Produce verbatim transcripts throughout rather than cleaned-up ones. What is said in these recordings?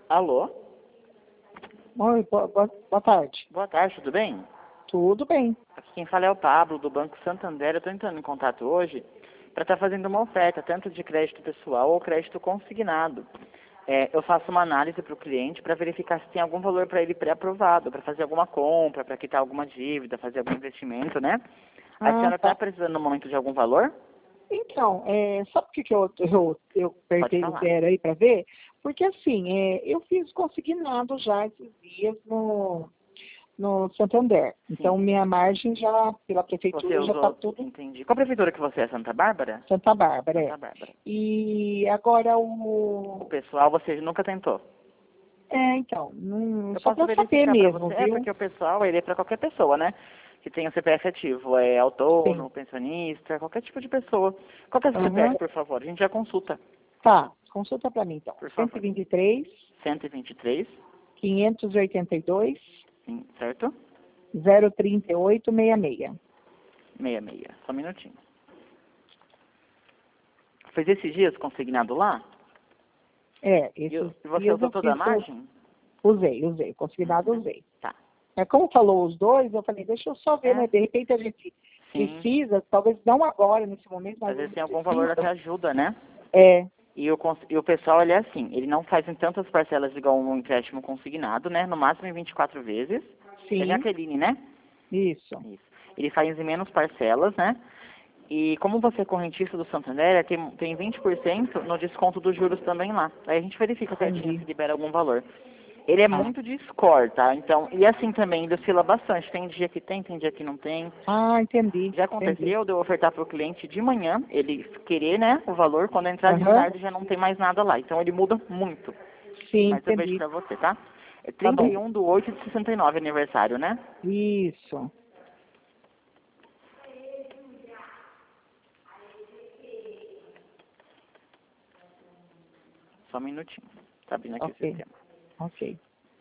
Alô? Oi, boa, boa, boa tarde. Boa tarde, tudo bem? Tudo bem. Aqui quem fala é o Pablo, do Banco Santander. Eu estou entrando em contato hoje para estar fazendo uma oferta, tanto de crédito pessoal ou crédito consignado. É, eu faço uma análise para o cliente para verificar se tem algum valor para ele pré-aprovado, para fazer alguma compra, para quitar alguma dívida, fazer algum investimento, né? A Ah, senhora está tá. precisando no momento de algum valor? Então, é, sabe por que, que eu, eu, eu Pode apertei o falar. zero aí para ver? Porque assim, é, eu fiz consignado já esses dias no, no Santander. Então, Sim. minha margem já, pela Você prefeitura, já está usou... tudo Entendi. Qual prefeitura que você é? Santa Bárbara? Santa Bárbara, é. Santa Bárbara. E agora O o... pessoal você nunca tentou? É, então, não, Eu só posso para saber verificar para mesmo, você. É, viu? porque o pessoal, ele é para qualquer pessoa, né? Que tenha o C P F ativo. É autônomo, Sim. pensionista, qualquer tipo de pessoa. Qual que é o seu Aham. C P F, por favor? A gente já consulta. Tá, consulta para mim então. Por cento e favor. vinte e três, cento e vinte e três, quinhentos e oitenta e dois, sim, certo? zero trinta e oito, sessenta e seis. sessenta e seis. Só um minutinho. Fez esses dias consignado lá? É, E o- esses e você dias usou eu toda a fiz, o- margem? usei, usei, consignado Uhum. usei. Tá. É como falou os dois, eu falei, deixa eu só ver, É, né? De repente a gente sim. precisa, talvez não agora, nesse momento, mas Às a vezes gente tem algum valor até precisa. ajuda, né? É, E o, cons- e o pessoal, ele é assim, ele não faz em tantas parcelas igual um empréstimo consignado, né? No máximo em vinte e quatro vezes. Você é sim, Jaqueline, né? isso. Isso. Ele faz em menos parcelas, né? E como você é correntista do Santander, tem, tem vinte por cento no desconto dos juros também lá. Aí a gente verifica certinho Entendi. se libera algum valor. Ele é Ah, muito de score, tá? Então, e assim também, ele oscila bastante. Tem dia que tem, tem dia que não tem. ah, entendi, Já entendi. aconteceu de eu ofertar para o cliente de manhã, ele querer, né, o valor, quando entrar de Aham, tarde já não tem mais nada lá. Então ele muda muito. sim, Mas eu vejo entendi. pra você, tá? É Tá trinta e bom. um do oito de sessenta e nove aniversário, né? Isso, Só um minutinho. Tá abrindo aqui o ok, sistema. ok.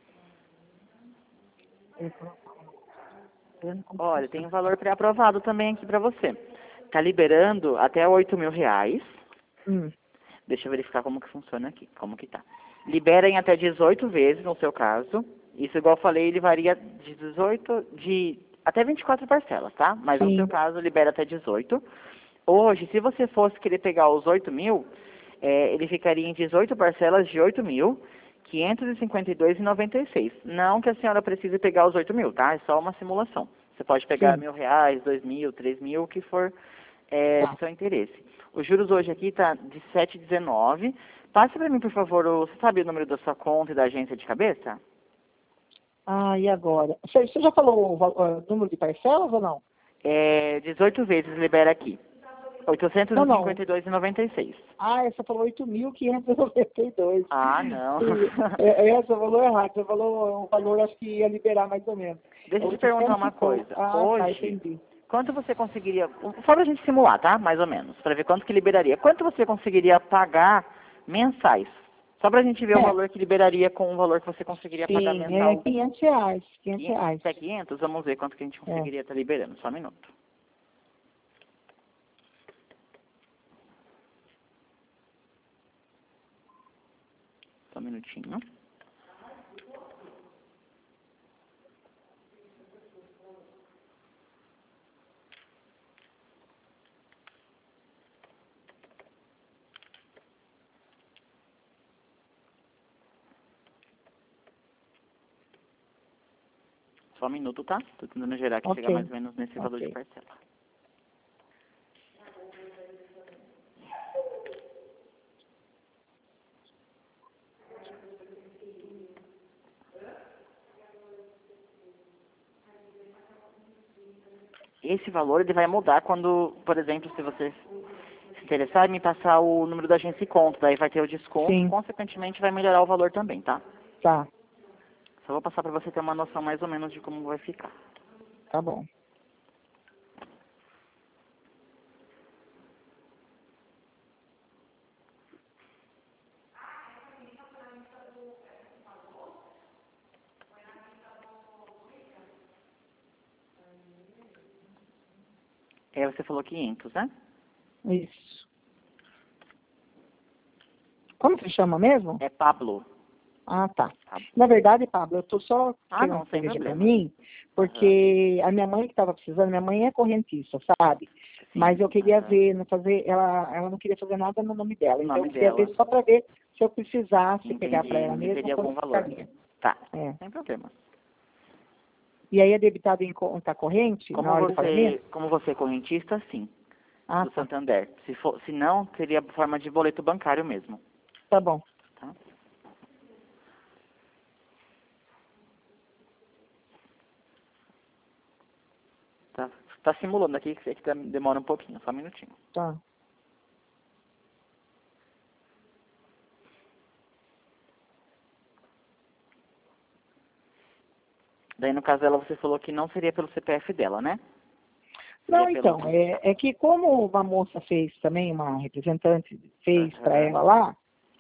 Olha, tem um valor pré-aprovado também aqui pra você. Tá liberando até oito mil reais. Hum, Deixa eu verificar como que funciona aqui, como que tá. Libera em até dezoito vezes, no seu caso. Isso, igual eu falei, ele varia de dezoito, de até vinte e quatro parcelas, tá? Mas no seu sim, caso, libera até dezoito. Hoje, se você fosse querer pegar os oito mil, é, ele ficaria em dezoito parcelas de oito mil, quinhentos e cinquenta e dois e noventa e seis. Não que a senhora precise pegar os oito mil, tá? É só uma simulação. Você pode pegar sim, mil reais, dois mil, três mil, o que for é, do tá. seu interesse. Os juros hoje aqui tá de sete vírgula dezenove. Passe para mim, por favor, o, você sabe o número da sua conta e da agência de cabeça? Ah, e agora? Você, você já falou o, val- o número de parcelas ou não? É, dezoito vezes libera aqui. oitocentos Não, e não. cinquenta e dois e noventa e seis. Ah, essa falou oito mil quinhentos e noventa e dois. Ah, não. E, é, essa falou errado. Você falou um valor, acho que ia liberar mais ou menos. É Deixa eu te perguntar oitocentos e uma pouco. coisa. Ah, tá, Hoje, entendi. quanto você conseguiria, só pra gente simular, tá? Mais ou menos, para ver quanto que liberaria. Quanto você conseguiria pagar mensais? Só pra gente ver o É, valor que liberaria com o valor que você conseguiria pagar sim, é mensal. quinhentos reais. quinhentos quinhentos, reais. até quinhentos, vamos ver quanto que a gente É, conseguiria estar liberando. Só um minuto. Só um minutinho. Só um minuto, tá? Tô tentando gerar que chega mais ok, ou menos nesse valor de ok. parcela. Esse valor ele vai mudar quando, por exemplo, se você se interessar em me passar o número da agência e conta, daí vai ter o desconto e Sim, consequentemente vai melhorar o valor também, tá? tá, Só vou passar para você ter uma noção mais ou menos de como vai ficar. tá bom. É, você falou quinhentos, né? Isso. Como se chama mesmo? É Pablo. Ah, tá. Tá. Na verdade, Pablo, eu tô só Ah, querendo não, sem que seja pra problema. mim, porque a minha mãe que estava precisando, minha mãe é correntista, sabe? Sim, Mas eu queria aham. ver, não fazer, ela, ela não queria fazer nada no nome dela. O Então eu nome queria ver dela. só para ver se eu precisasse pegar para Entendi. ela Se mesma, teria algum quanto valor. ficaria. Tá, É. sem problema. E aí é debitado em conta corrente na Como hora do você, pagamento? como você é correntista, sim, Ah, do tá. Santander. Se, for, se não, seria forma de boleto bancário mesmo. Tá bom. Tá? Tá, tá simulando aqui, que sei que tá- demora um pouquinho, só um minutinho. Tá. Daí, no caso dela, você falou que não seria pelo C P F dela, né? Seria Não, pelo... então, é, é que como uma moça fez também, uma representante fez para Aham. ela lá,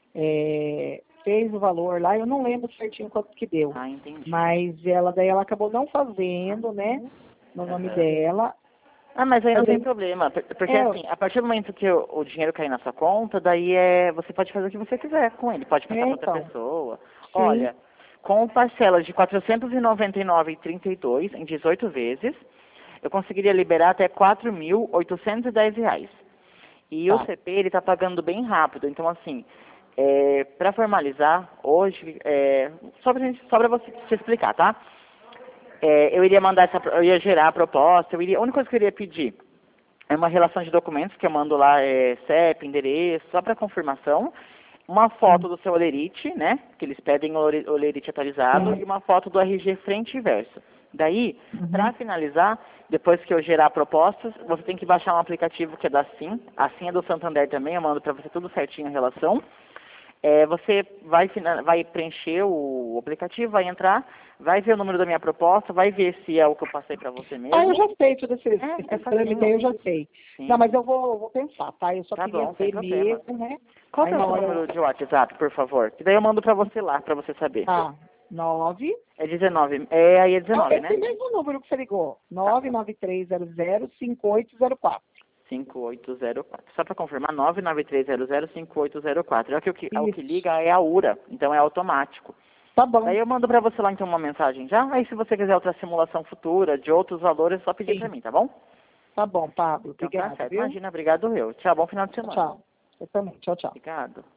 é, fez o valor lá, eu não lembro certinho quanto que deu, Ah, entendi. mas ela daí ela acabou não fazendo, né, no nome Aham. dela. Ah, mas aí não Mas tem aí, problema, por- porque é, assim, a partir do momento que o, o dinheiro cair na sua conta, daí é, você pode fazer o que você quiser com ele, pode passar é, para outra então, pessoa. sim, Olha, com parcelas de quatrocentos e noventa e nove reais e trinta e dois centavos em dezoito vezes, eu conseguiria liberar até quatro mil oitocentos e dez reais. E o tá, C P ele está pagando bem rápido, então assim, para formalizar hoje, é, só para só para você te explicar, tá? É, eu iria mandar essa, eu ia gerar a proposta, eu iria, a única coisa que eu iria pedir é uma relação de documentos que eu mando lá, é, C E P, endereço, só para confirmação, uma sim, foto do seu olerite, né, que eles pedem o ole- olerite atualizado, sim, e uma foto do R G frente e verso. Daí, uhum, para finalizar, depois que eu gerar propostas, você tem que baixar um aplicativo que é da Sim, a Sim é do Santander também, eu mando para você tudo certinho a relação. É, você vai, fina- vai preencher o aplicativo, vai entrar, vai ver o número da minha proposta, vai ver se é o que eu passei para você Ah, eu mesmo. já sei todos esses, É, é esses trâmites facinho. aí, eu já sei. Não, Sim, mas eu vou, vou pensar, tá? Eu só tá queria bom, sem ver problema. mesmo, né? Qual Aí que é o na seu hora, número de WhatsApp, por favor? Que daí eu mando pra você lá, pra você saber. tá, nove, É dezenove. É, aí é não, dezenove, esse né? mesmo número que você ligou, Tá. nove nove três zero zero cinco oito zero quatro. cinco oito zero quatro. Só pra confirmar, nove nove três zero zero cinco oito zero quatro. É o que, o que, é o que Isso, liga é a URA, então é automático. tá bom, Daí eu mando pra você lá então uma mensagem já. Aí se você quiser outra simulação futura de outros valores, é só pedir pra sim, mim, tá bom? tá bom, Pablo, Então tá obrigado, certo. viu? Imagina, obrigado eu. Tchau, bom final de Tchau, semana. tchau. Eu também, tchau, tchau. Obrigado.